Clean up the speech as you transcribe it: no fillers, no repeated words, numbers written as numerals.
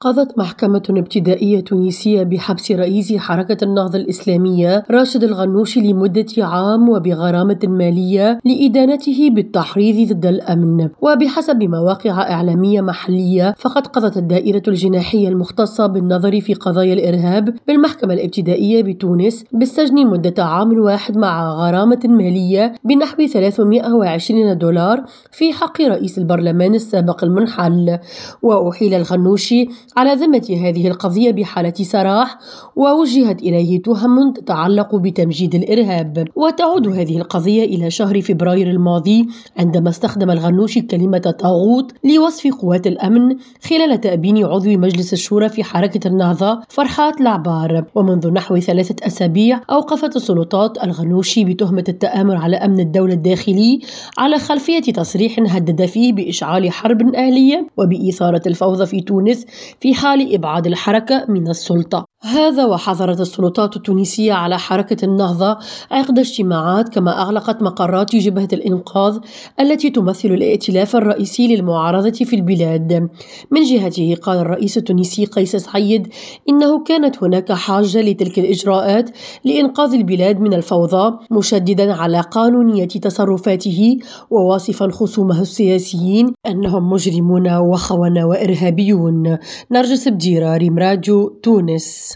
قضت محكمة ابتدائية تونسية بحبس رئيس حركة النهضة الإسلامية راشد الغنوشي لمدة عام وبغرامة مالية لإدانته بالتحريض ضد الأمن. وبحسب مواقع إعلامية محلية، فقد قضت الدائرة الجناحية المختصة بالنظر في قضايا الإرهاب بالمحكمة الابتدائية بتونس بالسجن مدة عام واحد مع غرامة مالية بنحو 320 دولار في حق رئيس البرلمان السابق المنحل. وأحيل الغنوشي على ذمة هذه القضية بحالة سراح، ووجهت إليه تهم تتعلق بتمجيد الإرهاب. وتعود هذه القضية إلى شهر فبراير الماضي، عندما استخدم الغنوشي كلمة طاغوت لوصف قوات الأمن خلال تأبين عضو مجلس الشورى في حركة النهضة فرحات العبار. ومنذ نحو 3 أسابيع أوقفت السلطات الغنوشي بتهمة التآمر على أمن الدولة الداخلي على خلفية تصريح هدد فيه بإشعال حرب أهلية وبإثارة الفوضى في تونس في حال إبعاد الحركة من السلطة. هذا وحظرت السلطات التونسية على حركة النهضة عقد اجتماعات، كما أغلقت مقرات جبهة الإنقاذ التي تمثل الائتلاف الرئيسي للمعارضة في البلاد. من جهته قال الرئيس التونسي قيس سعيد إنه كانت هناك حاجة لتلك الإجراءات لإنقاذ البلاد من الفوضى، مشددا على قانونية تصرفاته وواصفا خصومه السياسيين أنهم مجرمون وخونة وإرهابيون. نرجس بديرة، ريم راديو، تونس.